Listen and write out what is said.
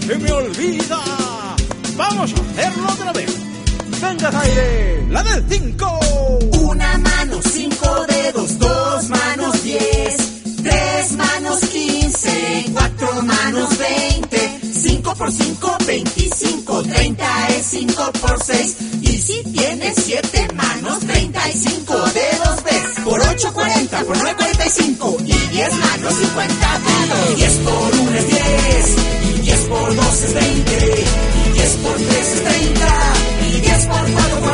se me olvida. Vamos a hacerlo otra vez. Venga, Jaire, la del 5. Una mano, 5 dedos, 2 manos, 10, 3 manos, 15, 4 manos, 20, 5 por 5, 25, 30 es 5 por 6. Y si tienes 7 manos, 35 dedos ves. Por 8, 40, por 9, 45. Y 10 manos, 50 dedos. 10 por 1 es 10. Y 10 por 2 es 20. Y 10 por 3 es 30. Y 10 por 4,